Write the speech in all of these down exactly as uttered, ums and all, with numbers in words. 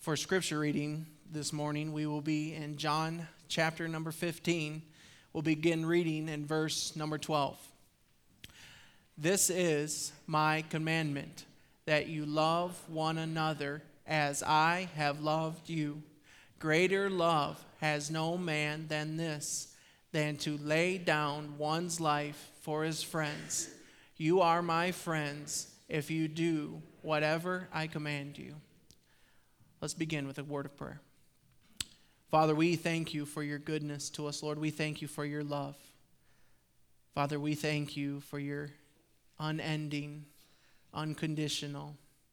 For scripture reading this morning, we will be in John chapter number fifteen. We'll begin reading in verse number twelve. This is my commandment, that you love one another as I have loved you. Greater love has no man than this, than to lay down one's life for his friends. You are my friends if you do whatever I command you. Let's begin with a word of prayer. Father, we thank you for your goodness to us, Lord. We thank you for your love. Father, we thank you for your unending, unconditional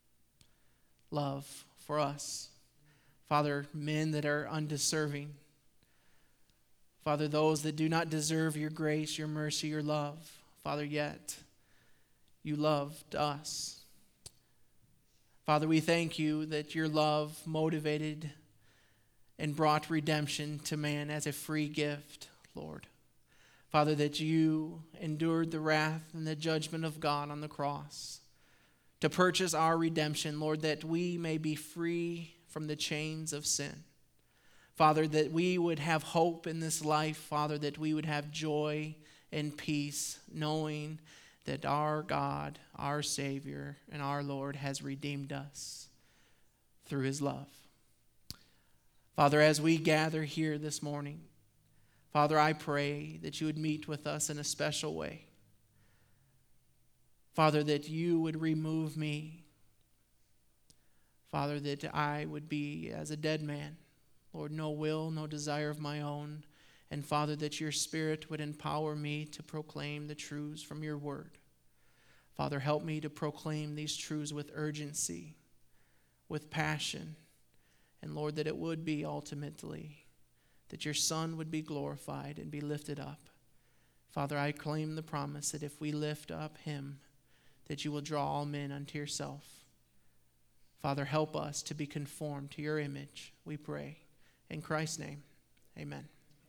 love for us. Father, men that are undeserving. Father, those that do not deserve your grace, your mercy, your love. Father, yet you loved us. Father, we thank you that your love motivated and brought redemption to man as a free gift, Lord. Father, that you endured the wrath and the judgment of God on the cross to purchase our redemption, Lord, that we may be free from the chains of sin. Father, that we would have hope in this life, Father, that we would have joy and peace, knowing that our God, our Savior, and our Lord has redeemed us through his love. Father, as we gather here this morning, Father, I pray that you would meet with us in a special way. Father, that you would remove me. Father, that I would be as a dead man. Lord, no will, no desire of my own. And Father, that your Spirit would empower me to proclaim the truths from your word. Father, help me to proclaim these truths with urgency, with passion. And Lord, that it would be ultimately that your Son would be glorified and be lifted up. Father, I claim the promise that if we lift up him, that you will draw all men unto yourself. Father, help us to be conformed to your image, we pray. In Christ's name, amen.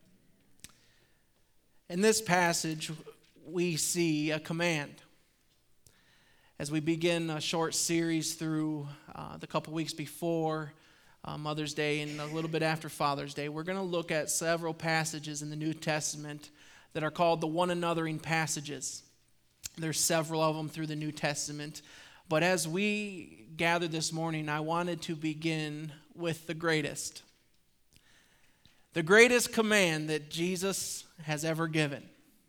In this passage, we see a command. As we begin a short series through uh, the couple weeks before uh, Mother's Day and a little bit after Father's Day, we're going to look at several passages in the New Testament that are called the one anothering passages. There's several of them through the New Testament. But as we gather this morning, I wanted to begin with the greatest. The greatest command that Jesus has ever given.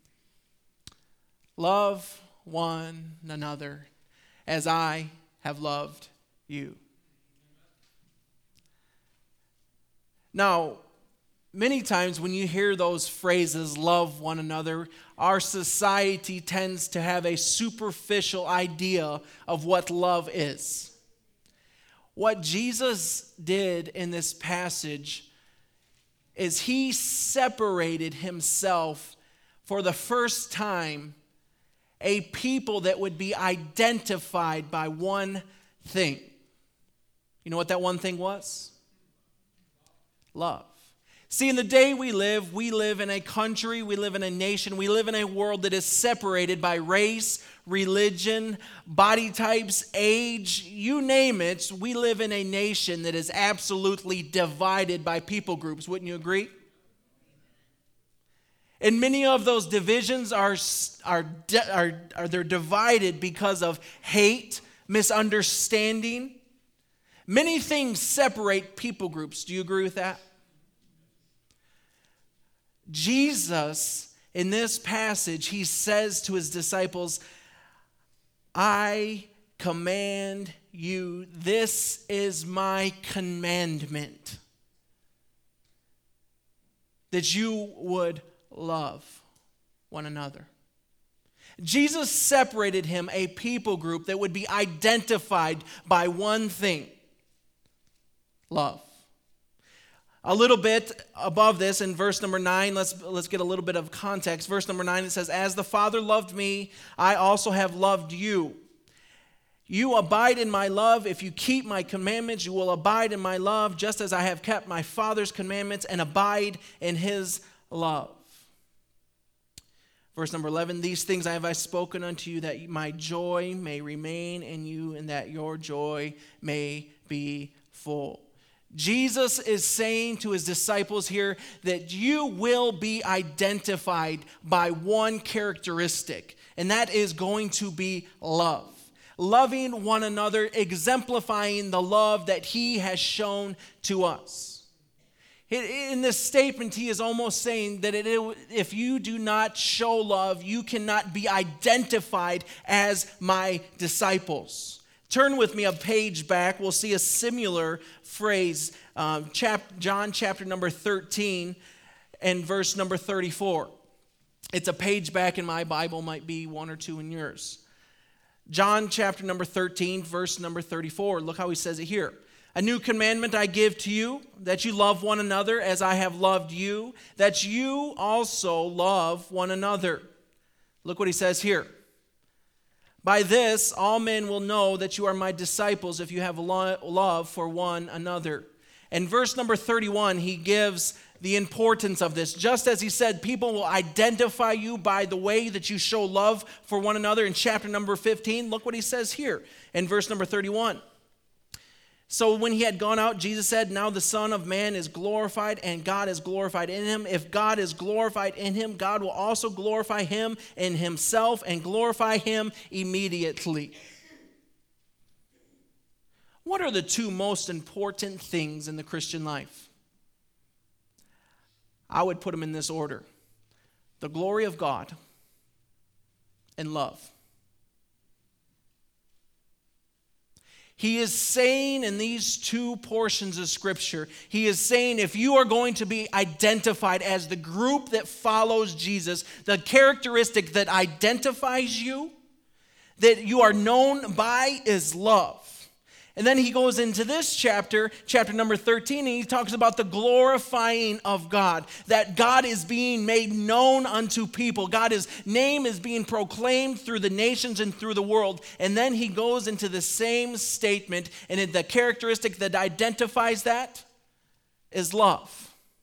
Love one another as I have loved you. Now, many times when you hear those phrases, love one another, our society tends to have a superficial idea of what love is. What Jesus did in this passage is he separated himself for the first time a people that would be identified by one thing. You know what that one thing was? Love. See, in the day we live, we live in a country, we live in a nation, we live in a world that is separated by race, religion, body types, age, you name it. We live in a nation that is absolutely divided by people groups. Wouldn't you agree? And many of those divisions are, are, are, are they're divided because of hate, misunderstanding. Many things separate people groups. Do you agree with that? Jesus, in this passage, he says to his disciples, I command you, this is my commandment, that you would love one another. Jesus separated him a people group that would be identified by one thing, love. A little bit above this in verse number nine, let's, let's get a little bit of context. Verse number nine, it says, as the Father loved me, I also have loved you. You abide in my love. If you keep my commandments, you will abide in my love, just as I have kept my Father's commandments and abide in his love. Verse number eleven, these things have I spoken unto you, that my joy may remain in you, and that your joy may be full. Jesus is saying to his disciples here that you will be identified by one characteristic, and that is going to be love. Loving one another, exemplifying the love that he has shown to us. In this statement, he is almost saying that it, if you do not show love, you cannot be identified as my disciples. Turn with me a page back. We'll see a similar phrase, um, chap, John chapter number thirteen and verse number thirty-four. It's a page back in my Bible, might be one or two in yours. John chapter number thirteen, verse number thirty-four. Look how he says it here. A new commandment I give to you, that you love one another as I have loved you, that you also love one another. Look what he says here. By this, all men will know that you are my disciples if you have lo- love for one another. And verse number thirty-one, he gives the importance of this. Just as he said, people will identify you by the way that you show love for one another in chapter number fifteen. Look what he says here in verse number thirty-one. So when he had gone out, Jesus said, now the Son of Man is glorified and God is glorified in him. If God is glorified in him, God will also glorify him in himself and glorify him immediately. What are the two most important things in the Christian life? I would put them in this order. The glory of God and love. He is saying in these two portions of Scripture, he is saying if you are going to be identified as the group that follows Jesus, the characteristic that identifies you, that you are known by is love. And then he goes into this chapter, chapter number thirteen, and he talks about the glorifying of God, that God is being made known unto people. God's name is being proclaimed through the nations and through the world. And then he goes into the same statement, and the characteristic that identifies that is love.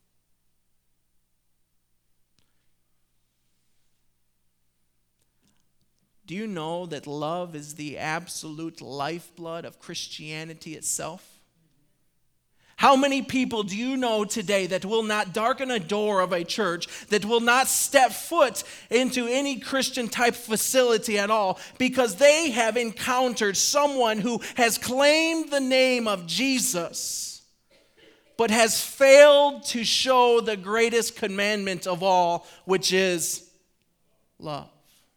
Do you know that love is the absolute lifeblood of Christianity itself? How many people do you know today that will not darken a door of a church, that will not step foot into any Christian type facility at all, because they have encountered someone who has claimed the name of Jesus, but has failed to show the greatest commandment of all, which is love?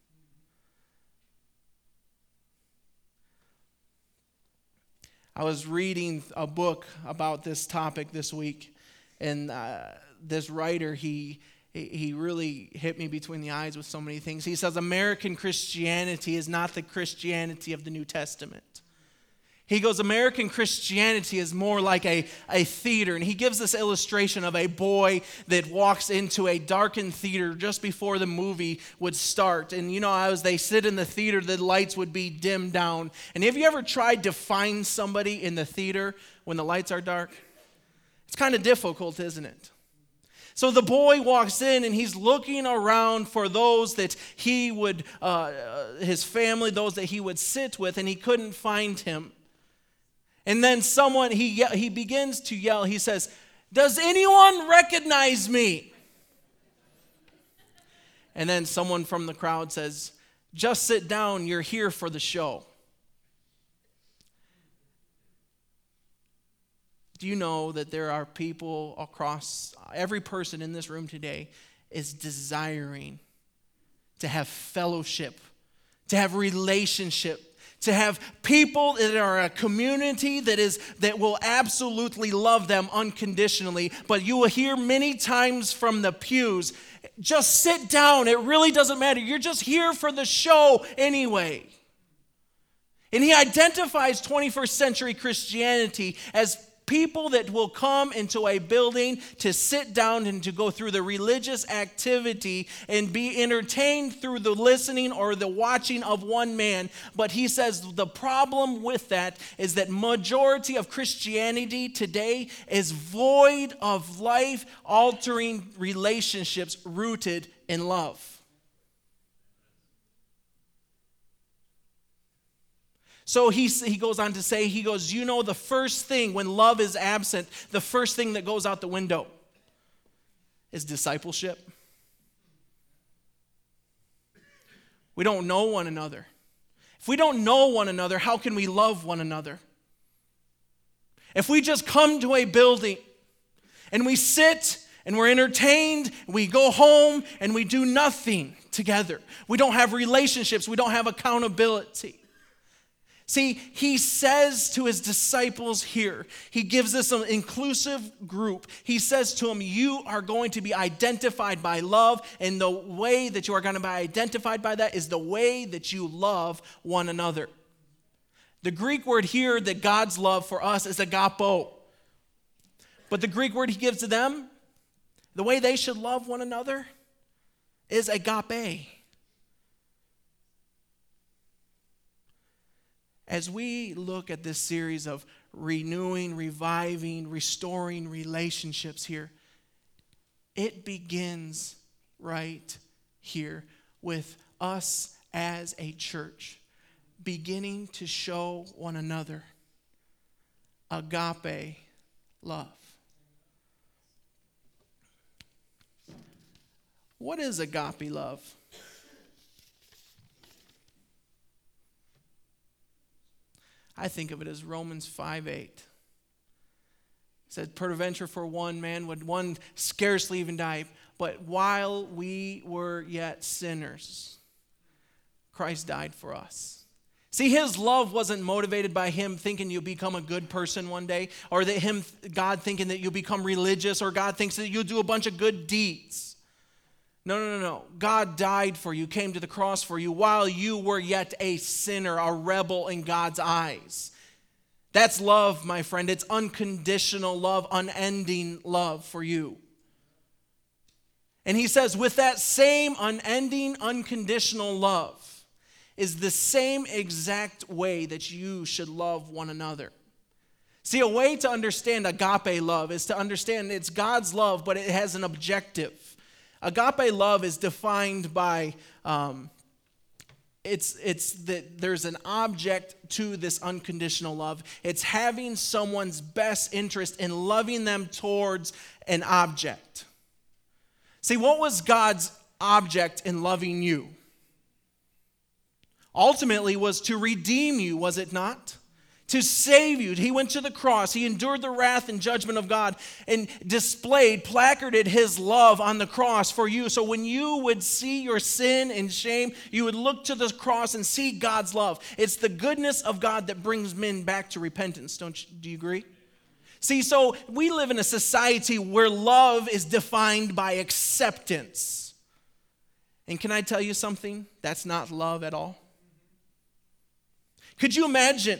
I was reading a book about this topic this week, and uh, this writer, he he really hit me between the eyes with so many things. He says, American Christianity is not the Christianity of the New Testament. He goes, American Christianity is more like a, a theater. And he gives this illustration of a boy that walks into a darkened theater just before the movie would start. And you know, as they sit in the theater, the lights would be dimmed down. And have you ever tried to find somebody in the theater when the lights are dark? It's kind of difficult, isn't it? So the boy walks in and he's looking around for those that he would, uh, his family, those that he would sit with, and he couldn't find him. And then someone, he he begins to yell. He says, does anyone recognize me? And then someone from the crowd says, just sit down, you're here for the show. Do you know that there are people across, every person in this room today is desiring to have fellowship, to have relationship, to have people that are a community that is that will absolutely love them unconditionally. But you will hear many times from the pews, just sit down, it really doesn't matter. You're just here for the show anyway. And he identifies twenty-first century Christianity as people that will come into a building to sit down and to go through the religious activity and be entertained through the listening or the watching of one man. But he says the problem with that is that majority of Christianity today is void of life-altering relationships rooted in love. So he, he goes on to say, he goes, you know, the first thing when love is absent, the first thing that goes out the window is discipleship. We don't know one another. If we don't know one another, how can we love one another? If we just come to a building and we sit and we're entertained, we go home and we do nothing together. We don't have relationships. We don't have accountability. See, he says to his disciples here, he gives us an inclusive group. He says to them, you are going to be identified by love, and the way that you are going to be identified by that is the way that you love one another. The Greek word here that God's love for us is agapo. But the Greek word he gives to them, the way they should love one another, is agape. As we look at this series of renewing, reviving, restoring relationships here, it begins right here with us as a church beginning to show one another agape love. What is agape love? I think of it as Romans five eight. It said, peradventure for one man would one scarcely even die, but while we were yet sinners, Christ died for us. See, his love wasn't motivated by him thinking you'll become a good person one day, or that him, God thinking that you'll become religious, or God thinks that you'll do a bunch of good deeds. No, no, no, no. God died for you, came to the cross for you while you were yet a sinner, a rebel in God's eyes. That's love, my friend. It's unconditional love, unending love for you. And he says, with that same unending, unconditional love is the same exact way that you should love one another. See, a way to understand agape love is to understand it's God's love, but it has an objective. Agape love is defined by, um, it's, it's that there's an object to this unconditional love. It's having someone's best interest in loving them towards an object. See, what was God's object in loving you? Ultimately was to redeem you, was it not? To save you. He went to the cross. He endured the wrath and judgment of God and displayed, placarded his love on the cross for you. So when you would see your sin and shame, you would look to the cross and see God's love. It's the goodness of God that brings men back to repentance. Don't you, do you agree? See, so we live in a society where love is defined by acceptance. And can I tell you something? That's not love at all. Could you imagine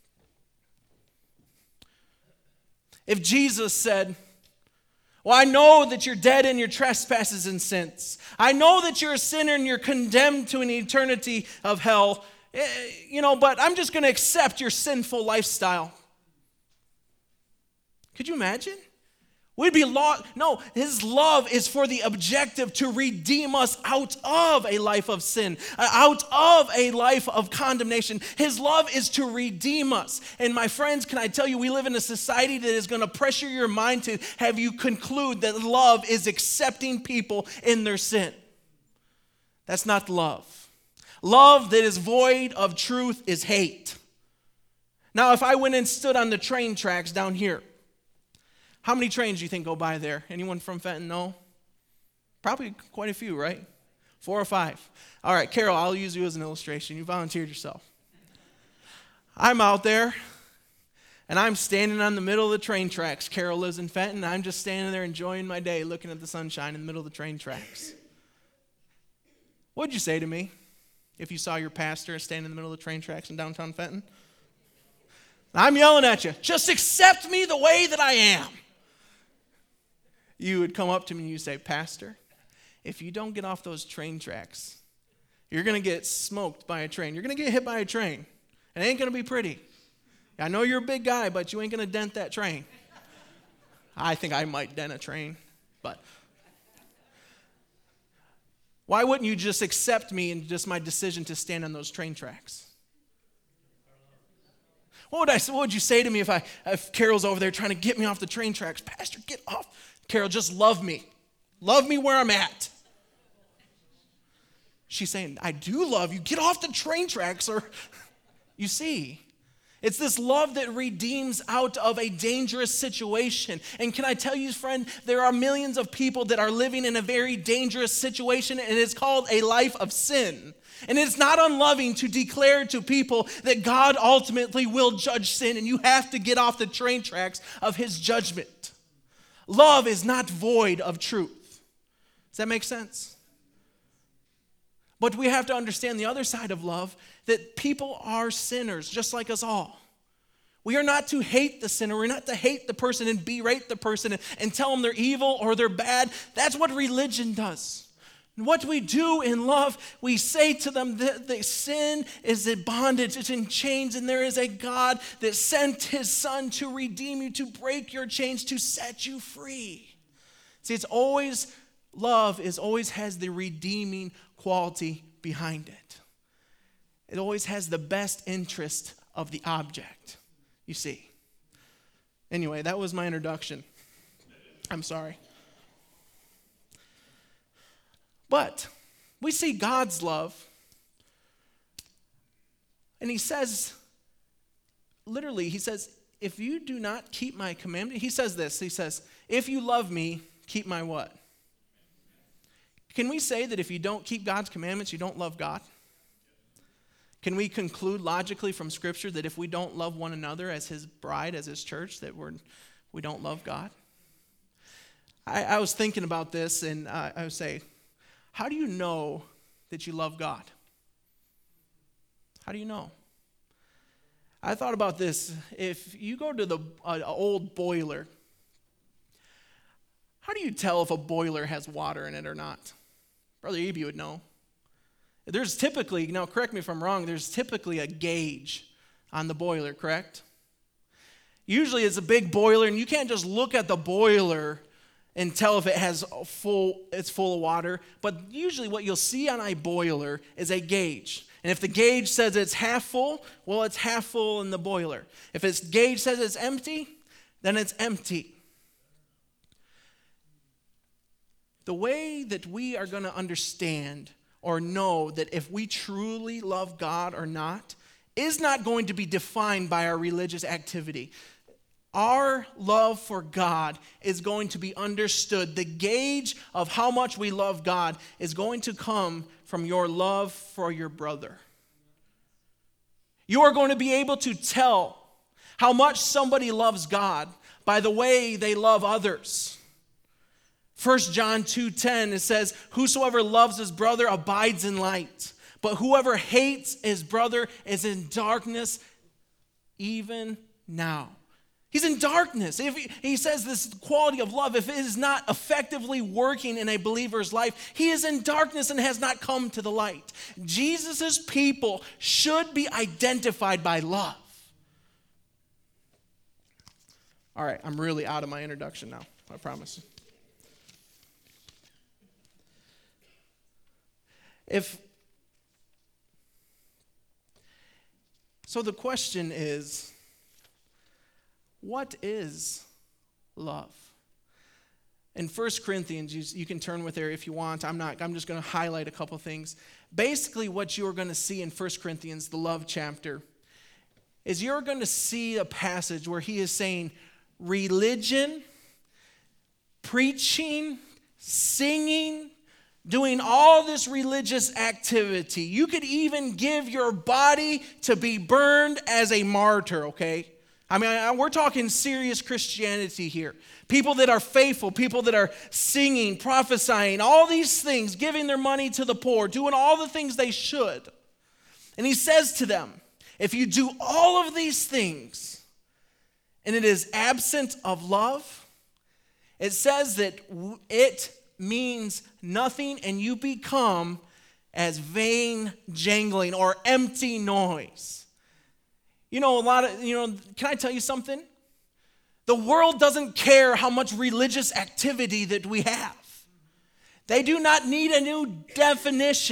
if Jesus said, well, I know that you're dead in your trespasses and sins. I know that you're a sinner and you're condemned to an eternity of hell, you know, but I'm just going to accept your sinful lifestyle. Could you imagine? We'd be lost. No, his love is for the objective to redeem us out of a life of sin, out of a life of condemnation. His love is to redeem us. And my friends, can I tell you, we live in a society that is going to pressure your mind to have you conclude that love is accepting people in their sin. That's not love. Love that is void of truth is hate. Now, if I went and stood on the train tracks down here, how many trains do you think go by there? Anyone from Fenton know? Probably quite a few, right? Four or five. All right, Carol, I'll use you as an illustration. You volunteered yourself. I'm out there, and I'm standing on the middle of the train tracks. Carol lives in Fenton, and I'm just standing there enjoying my day, looking at the sunshine in the middle of the train tracks. What would you say to me if you saw your pastor standing in the middle of the train tracks in downtown Fenton? I'm yelling at you, just accept me the way that I am. You would come up to me and you say, Pastor, if you don't get off those train tracks, you're going to get smoked by a train. You're going to get hit by a train. It ain't going to be pretty. I know you're a big guy, but you ain't going to dent that train. I think I might dent a train, but why wouldn't you just accept me and just my decision to stand on those train tracks? What would I? What would you say to me if I if Carol's over there trying to get me off the train tracks? Pastor, get off. Carol, just love me. Love me where I'm at. She's saying, I do love you. Get off the train tracks. Or, you see, it's this love that redeems out of a dangerous situation. And can I tell you, friend, there are millions of people that are living in a very dangerous situation, and it's called a life of sin. And it's not unloving to declare to people that God ultimately will judge sin, and you have to get off the train tracks of his judgment. Love is not void of truth. Does that make sense? But we have to understand the other side of love, that people are sinners just like us all. We are not to hate the sinner. We're not to hate the person and berate the person and, and tell them they're evil or they're bad. That's what religion does. And what we do in love, we say to them that the sin is in bondage, it's in chains, and there is a God that sent his son to redeem you, to break your chains, to set you free. See, it's always, love is always has the redeeming quality behind it. It always has the best interest of the object, you see. Anyway, that was my introduction. I'm sorry. But we see God's love, and he says, literally, he says, if you do not keep my commandment, he says this, he says, if you love me, keep my what? Can we say that if you don't keep God's commandments, you don't love God? Can we conclude logically from Scripture that if we don't love one another as his bride, as his church, that we're, we don't love God? I, I was thinking about this, and uh, I would say, how do you know that you love God? How do you know? I thought about this. If you go to the uh, old boiler, how do you tell if a boiler has water in it or not? Brother Eby would know. There's typically, now correct me if I'm wrong, there's typically a gauge on the boiler, correct? Usually it's a big boiler, and you can't just look at the boiler and tell if it has full, it's full of water. But usually what you'll see on a boiler is a gauge. And if the gauge says it's half full, well, it's half full in the boiler. If its gauge says it's empty, then it's empty. The way that we are going to understand or know that if we truly love God or not is not going to be defined by our religious activity. Our love for God is going to be understood. The gauge of how much we love God is going to come from your love for your brother. You are going to be able to tell how much somebody loves God by the way they love others. First John two ten, it says, whosoever loves his brother abides in light, but whoever hates his brother is in darkness even now. He's in darkness. If he, he says this quality of love, if it is not effectively working in a believer's life, he is in darkness and has not come to the light. Jesus' people should be identified by love. All right, I'm really out of my introduction now, I promise. If so, the question is, what is love? In First Corinthians, you, you can turn with there if you want. I'm not. I'm just going to highlight a couple things. Basically, what you are going to see in First Corinthians, the love chapter, is you're going to see a passage where he is saying religion, preaching, singing, doing all this religious activity. You could even give your body to be burned as a martyr, okay? I mean, we're talking serious Christianity here. People that are faithful, people that are singing, prophesying, all these things, giving their money to the poor, doing all the things they should. And he says to them, if you do all of these things and it is absent of love, it says that it means nothing and you become as vain jangling or empty noise. You know, a lot of, you know, can I tell you something? The world doesn't care how much religious activity that we have. They do not need a new definition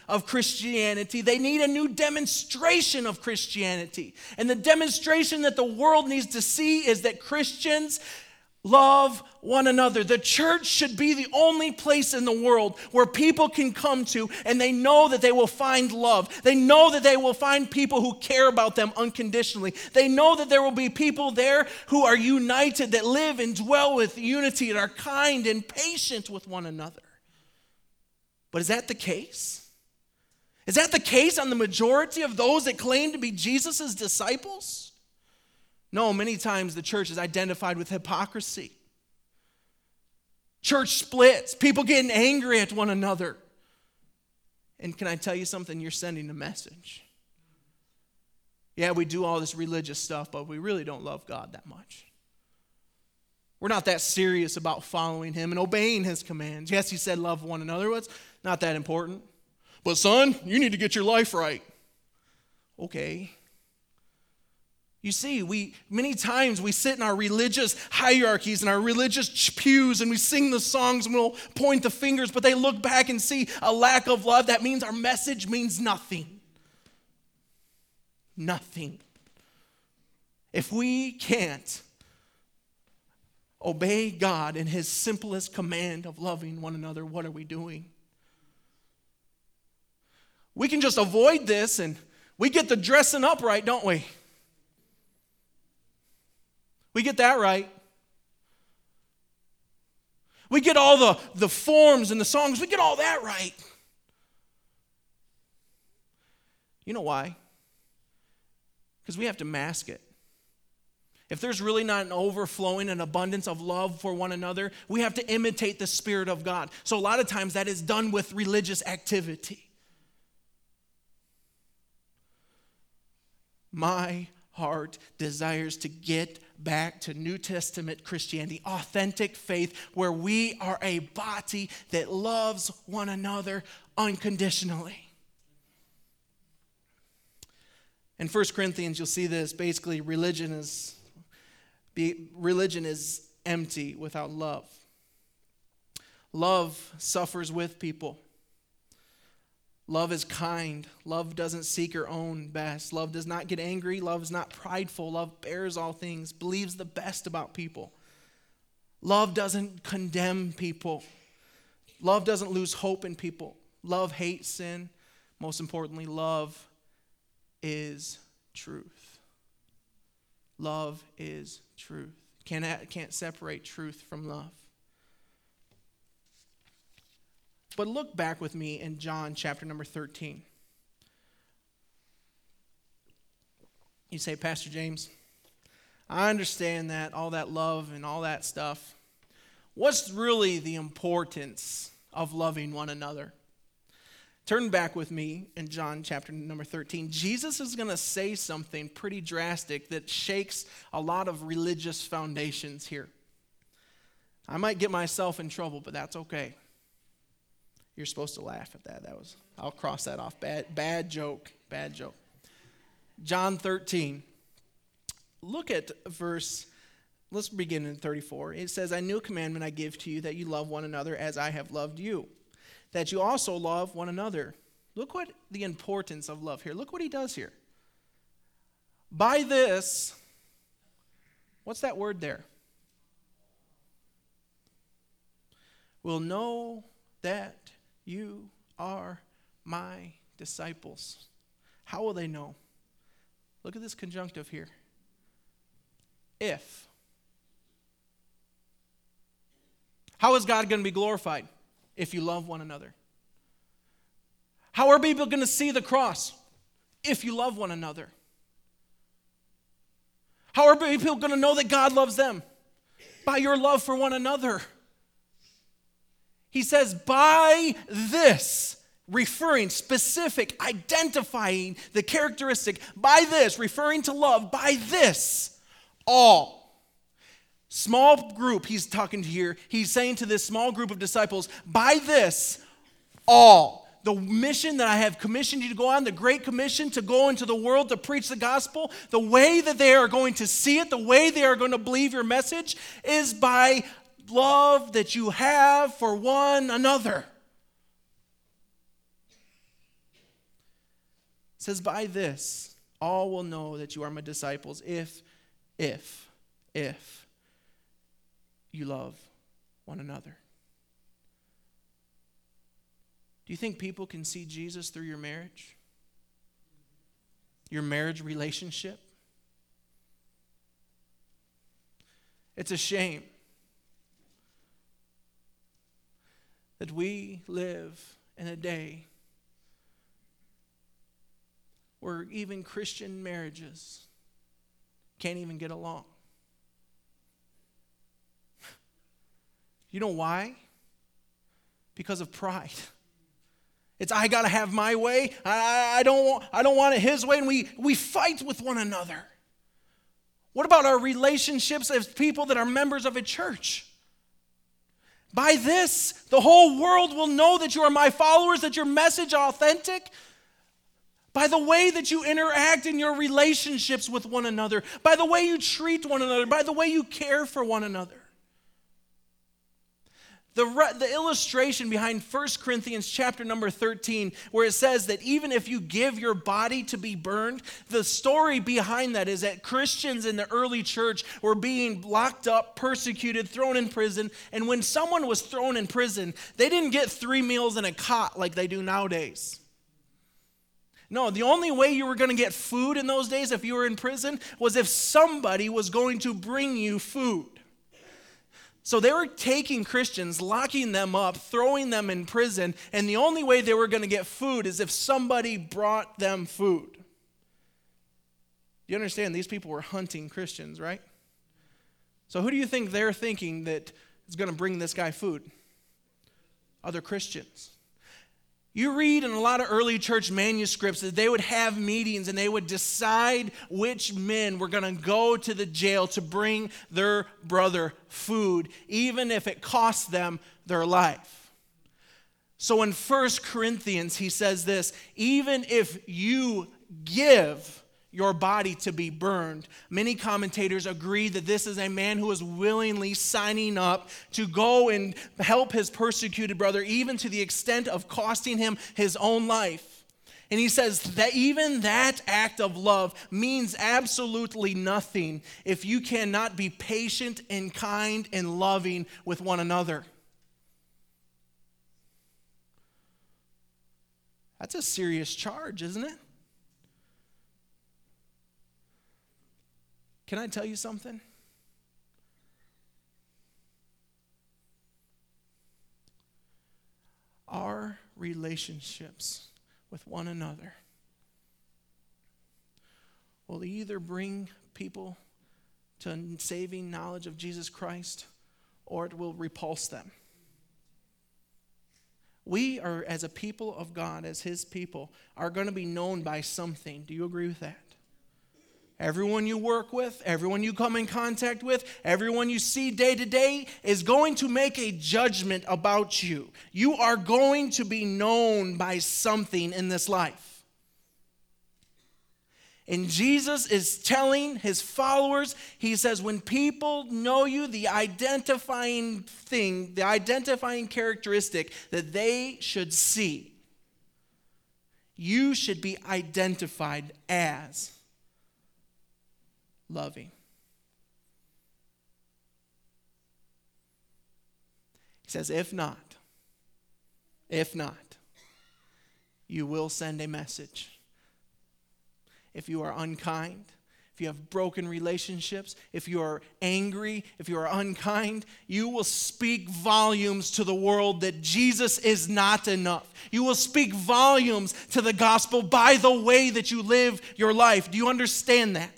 of Christianity. They need a new demonstration of Christianity. And the demonstration that the world needs to see is that Christians love one another. The church should be the only place in the world where people can come to and they know that they will find love. They know that they will find people who care about them unconditionally. They know that there will be people there who are united, that live and dwell with unity and are kind and patient with one another. But is that the case? Is that the case on the majority of those that claim to be Jesus' disciples? No, many times the church is identified with hypocrisy. Church splits, people getting angry at one another. And can I tell you something? You're sending a message. Yeah, we do all this religious stuff, but we really don't love God that much. We're not that serious about following him and obeying his commands. Yes, he said love one another, but it's not that important. But son, you need to get your life right. Okay. You see, we many times we sit in our religious hierarchies and our religious pews and we sing the songs and we'll point the fingers, but they look back and see a lack of love. That means our message means nothing. Nothing. If we can't obey God in his simplest command of loving one another, what are we doing? We can just avoid this and we get the dressing up right, don't we? We get that right. We get all the, the forms and the songs. We get all that right. You know why? Because we have to mask it. If there's really not an overflowing and abundance of love for one another, we have to imitate the Spirit of God. So a lot of times that is done with religious activity. My heart desires to get back to New Testament Christianity, authentic faith, where we are a body that loves one another unconditionally. In First Corinthians, you'll see this. Basically, religion is be, religion is empty without love. Love suffers with people. Love is kind. Love doesn't seek her own best. Love does not get angry. Love is not prideful. Love bears all things, believes the best about people. Love doesn't condemn people. Love doesn't lose hope in people. Love hates sin. Most importantly, love is truth. Love is truth. Can't, can't separate truth from love. But look back with me in John chapter number thirteen. You say, Pastor James, I understand that, all that love and all that stuff. What's really the importance of loving one another? Turn back with me in John chapter number thirteen. Jesus is going to say something pretty drastic that shakes a lot of religious foundations here. I might get myself in trouble, but that's okay. You're supposed to laugh at that. That was, I'll cross that off. Bad, bad joke. Bad joke. John thirteen. Look at verse, let's begin in thirty-four. It says, "A new commandment I give to you, that you love one another as I have loved you, that you also love one another." Look what the importance of love here. Look what he does here. By this, what's that word there? Will know that you are my disciples. How will they know? Look at this conjunctive here. If. How is God going to be glorified? If you love one another. How are people going to see the cross? If you love one another. How are people going to know that God loves them? By your love for one another. He says, by this, referring, specific, identifying the characteristic, by this, referring to love, by this, all. Small group, he's talking to here, he's saying to this small group of disciples, by this, all. The mission that I have commissioned you to go on, the Great Commission to go into the world to preach the gospel, the way that they are going to see it, the way they are going to believe your message is by love that you have for one another. It says, by this, all will know that you are my disciples if, if, if you love one another. Do you think people can see Jesus through your marriage? Your marriage relationship? It's a shame that we live in a day where even Christian marriages can't even get along. You know why? Because of pride. It's, I got to have my way. I, I, don't want, I don't want it his way. And we, we fight with one another. What about our relationships as people that are members of a church? By this, the whole world will know that you are my followers, that your message is authentic. By the way that you interact in your relationships with one another. By the way you treat one another. By the way you care for one another. The, re- the illustration behind First Corinthians chapter number thirteen, where it says that even if you give your body to be burned, the story behind that is that Christians in the early church were being locked up, persecuted, thrown in prison. And when someone was thrown in prison, they didn't get three meals in a cot like they do nowadays. No, the only way you were going to get food in those days if you were in prison was if somebody was going to bring you food. So they were taking Christians, locking them up, throwing them in prison, and the only way they were going to get food is if somebody brought them food. You understand, these people were hunting Christians, right? So who do you think they're thinking that is going to bring this guy food? Other Christians. You read in a lot of early church manuscripts that they would have meetings and they would decide which men were going to go to the jail to bring their brother food, even if it cost them their life. So in First Corinthians, he says this, even if you give your body to be burned. Many commentators agree that this is a man who is willingly signing up to go and help his persecuted brother, even to the extent of costing him his own life. And he says that even that act of love means absolutely nothing if you cannot be patient and kind and loving with one another. That's a serious charge, isn't it? Can I tell you something? Our relationships with one another will either bring people to saving knowledge of Jesus Christ or it will repulse them. We are, as a people of God, as his people, are going to be known by something. Do you agree with that? Everyone you work with, everyone you come in contact with, everyone you see day to day is going to make a judgment about you. You are going to be known by something in this life. And Jesus is telling his followers, he says, when people know you, the identifying thing, the identifying characteristic that they should see, you should be identified as loving. He says, if not, if not, you will send a message. If you are unkind, if you have broken relationships, if you are angry, if you are unkind, you will speak volumes to the world that Jesus is not enough. You will speak volumes to the gospel by the way that you live your life. Do you understand that?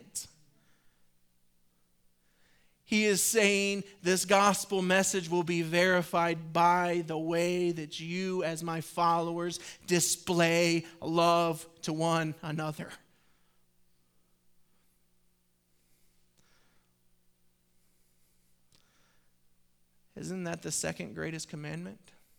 He is saying this gospel message will be verified by the way that you, as my followers, display love to one another. Isn't that the second greatest commandment?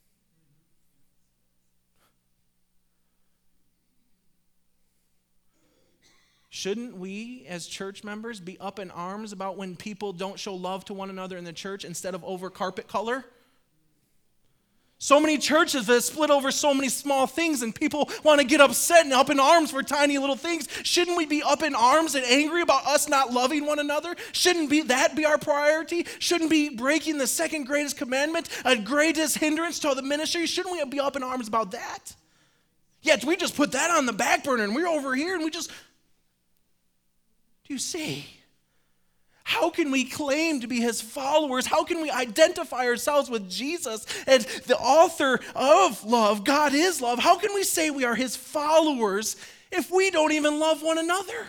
Shouldn't we, as church members, be up in arms about when people don't show love to one another in the church instead of over carpet color? So many churches that split over so many small things, and people want to get upset and up in arms for tiny little things. Shouldn't we be up in arms and angry about us not loving one another? Shouldn't be that be our priority? Shouldn't be breaking the second greatest commandment, a greatest hindrance to the ministry? Shouldn't we be up in arms about that? Yet we just put that on the back burner, and we're over here, and we just... Do you see? How can we claim to be his followers? How can we identify ourselves with Jesus as the author of love? God is love. How can we say we are his followers if we don't even love one another?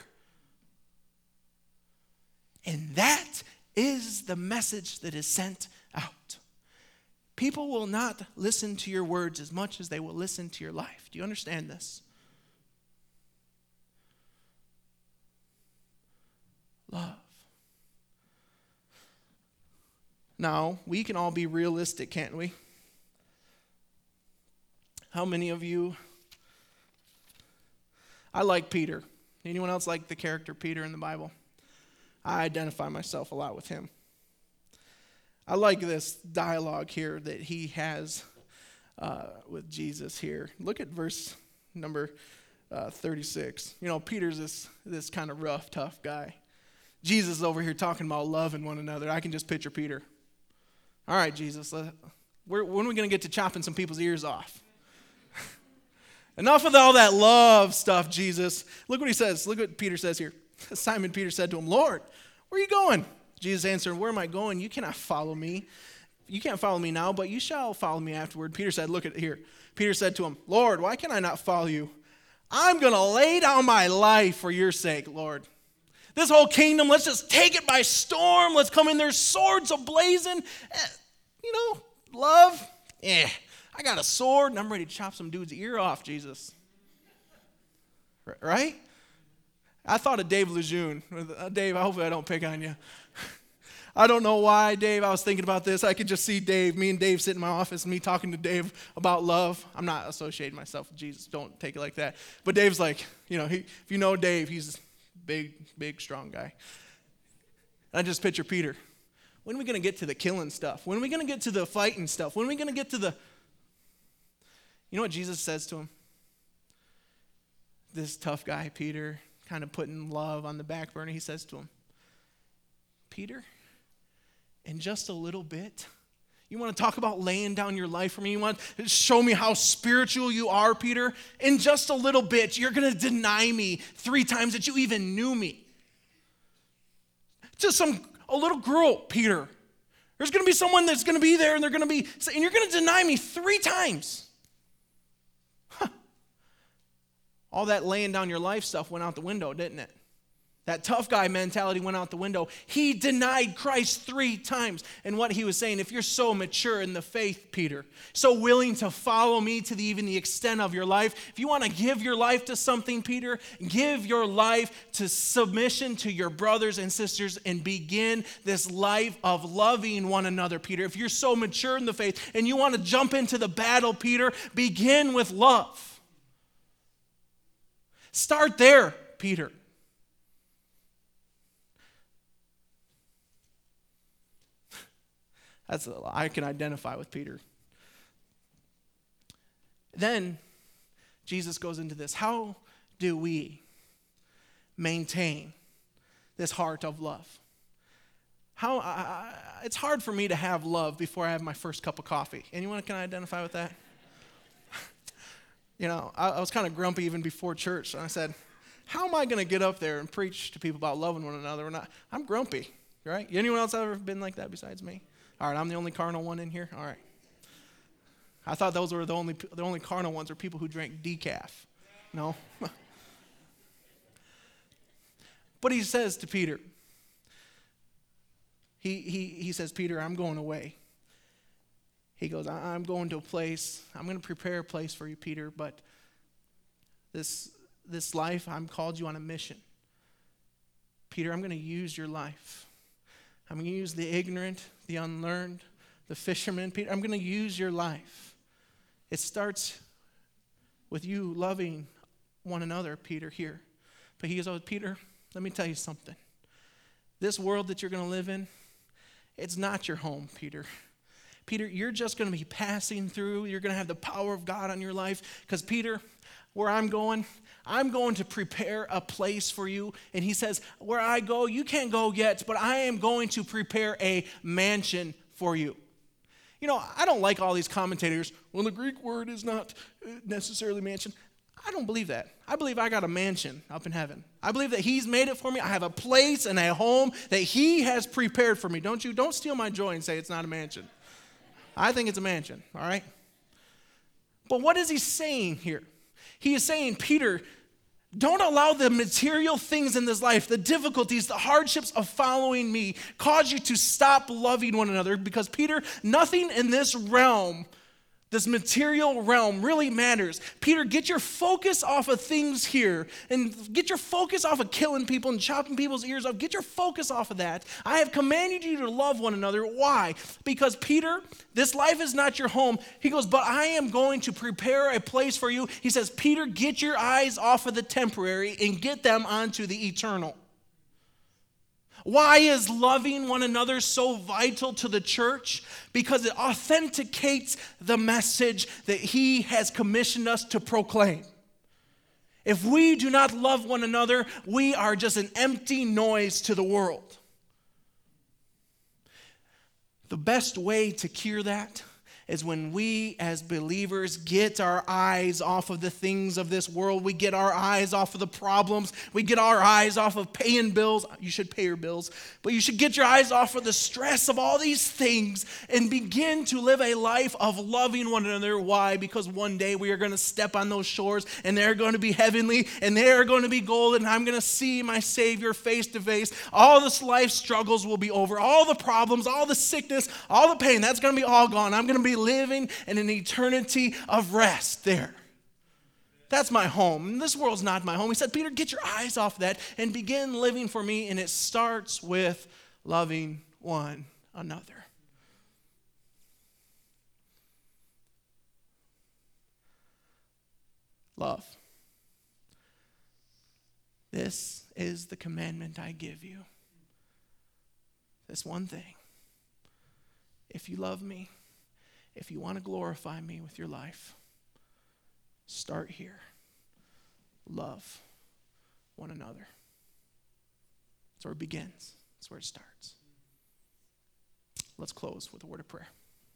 And that is the message that is sent out. People will not listen to your words as much as they will listen to your life. Do you understand this? Love. Now, we can all be realistic, can't we? How many of you... I like Peter. Anyone else like the character Peter in the Bible? I identify myself a lot with him. I like this dialogue here that he has uh, with Jesus here. Look at verse number uh, thirty-six. You know, Peter's this, this kind of rough, tough guy. Jesus is over here talking about loving one another. I can just picture Peter. All right, Jesus, let, we're, when are we going to get to chopping some people's ears off? Enough of all that love stuff, Jesus. Look what he says. Look what Peter says here. Simon Peter said to him, Lord, where are you going? Jesus answered, where am I going? You cannot follow me. You can't follow me now, but you shall follow me afterward. Peter said, look at here. Peter said to him, Lord, why can I not follow you? I'm going to lay down my life for your sake, Lord. This whole kingdom, let's just take it by storm. Let's come in there, swords ablazing. Eh, you know, love, eh. I got a sword, and I'm ready to chop some dude's ear off, Jesus. Right? I thought of Dave Lejeune. Uh, Dave, hopefully I don't pick on you. I don't know why, Dave. I was thinking about this. I could just see Dave, me and Dave sit in my office, and me talking to Dave about love. I'm not associating myself with Jesus. Don't take it like that. But Dave's like, you know, he, if you know Dave, he's... Big, big, strong guy. I just picture Peter. When are we going to get to the killing stuff? When are we going to get to the fighting stuff? When are we going to get to the... You know what Jesus says to him? This tough guy, Peter, kind of putting love on the back burner. He says to him, Peter, in just a little bit... You want to talk about laying down your life for me? You want to show me how spiritual you are, Peter? In just a little bit, you're going to deny me three times that you even knew me. To some, a little girl, Peter. There's going to be someone that's going to be there, and they're going to be, and you're going to deny me three times. Huh. All that laying down your life stuff went out the window, didn't it? That tough guy mentality went out the window. He denied Christ three times. And what he was saying, if you're so mature in the faith, Peter, so willing to follow me to the, even the extent of your life, if you want to give your life to something, Peter, give your life to submission to your brothers and sisters and begin this life of loving one another, Peter. If you're so mature in the faith and you want to jump into the battle, Peter, begin with love. Start there, Peter. That's a, I can identify with Peter. Then Jesus goes into this. How do we maintain this heart of love? How I, I, it's hard for me to have love before I have my first cup of coffee. Anyone can identify with that? You know, I, I was kind of grumpy even before church, and I said, "How am I going to get up there and preach to people about loving one another?" And I, I'm grumpy, right? Anyone else ever been like that besides me? All right, I'm the only carnal one in here? All right. I thought those were the only the only carnal ones are people who drank decaf. No? But he says to Peter, he, he, he says, Peter, I'm going away. He goes, I'm going to a place. I'm going to prepare a place for you, Peter, but this, this life, I'm called you on a mission. Peter, I'm going to use your life. I'm going to use the ignorant, the unlearned, the fishermen. Peter, I'm going to use your life. It starts with you loving one another, Peter, here. But he goes, oh, Peter, let me tell you something. This world that you're going to live in, it's not your home, Peter. Peter, you're just going to be passing through. You're going to have the power of God on your life. Because, Peter, where I'm going, I'm going to prepare a place for you. And he says, where I go, you can't go yet, but I am going to prepare a mansion for you. You know, I don't like all these commentators. Well, the Greek word is not necessarily mansion. I don't believe that. I believe I got a mansion up in heaven. I believe that he's made it for me. I have a place and a home that he has prepared for me. Don't you? Don't steal my joy and say it's not a mansion. I think it's a mansion, all right? But what is he saying here? He is saying, Peter, don't allow the material things in this life, the difficulties, the hardships of following me, cause you to stop loving one another. Because, Peter, nothing in this realm, this material realm, really matters. Peter, get your focus off of things here and get your focus off of killing people and chopping people's ears off. Get your focus off of that. I have commanded you to love one another. Why? Because, Peter, this life is not your home. He goes, but I am going to prepare a place for you. He says, Peter, get your eyes off of the temporary and get them onto the eternal. Why is loving one another so vital to the church? Because it authenticates the message that he has commissioned us to proclaim. If we do not love one another, we are just an empty noise to the world. The best way to cure that is when we as believers get our eyes off of the things of this world. We get our eyes off of the problems. We get our eyes off of paying bills. You should pay your bills. But you should get your eyes off of the stress of all these things and begin to live a life of loving one another. Why? Because one day we are going to step on those shores and they're going to be heavenly and they are going to be golden. And I'm going to see my Savior face to face. All this life struggles will be over. All the problems, all the sickness, all the pain, that's going to be all gone. I'm going to be living in an eternity of rest there. That's my home. This world's not my home. He said, Peter, get your eyes off that and begin living for me. And it starts with loving one another. Love. This is the commandment I give you. This one thing. If you love me, if you want to glorify me with your life, start here. Love one another. That's where it begins. That's where it starts. Let's close with a word of prayer.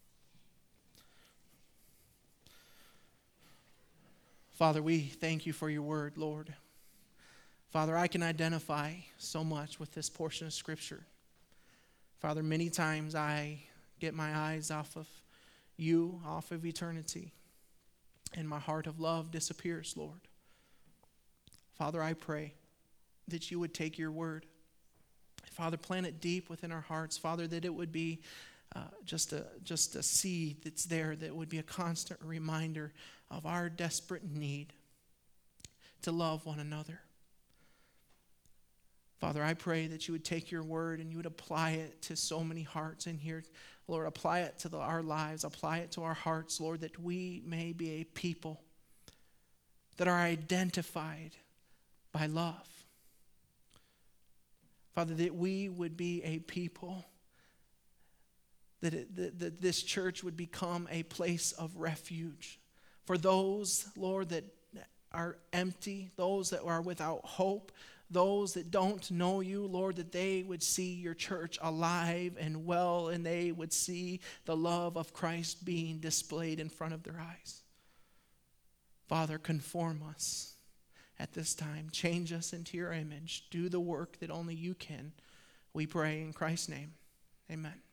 Father, we thank you for your word, Lord. Father, I can identify so much with this portion of Scripture. Father, many times I get my eyes off of you, off of eternity, and my heart of love disappears, Lord. Father, I pray that you would take your word, Father, plant it deep within our hearts, Father, that it would be uh, just a just a seed that's there that would be a constant reminder of our desperate need to love one another. Father, I pray that you would take your word and you would apply it to so many hearts in here. Lord, apply it to the, our lives, apply it to our hearts, Lord, that we may be a people that are identified by love. Father, that we would be a people, that, it, that, that this church would become a place of refuge for those, Lord, that are empty, those that are without hope, those that don't know you, Lord, that they would see your church alive and well, and they would see the love of Christ being displayed in front of their eyes. Father, conform us at this time. Change us into your image. Do the work that only you can. We pray in Christ's name. Amen.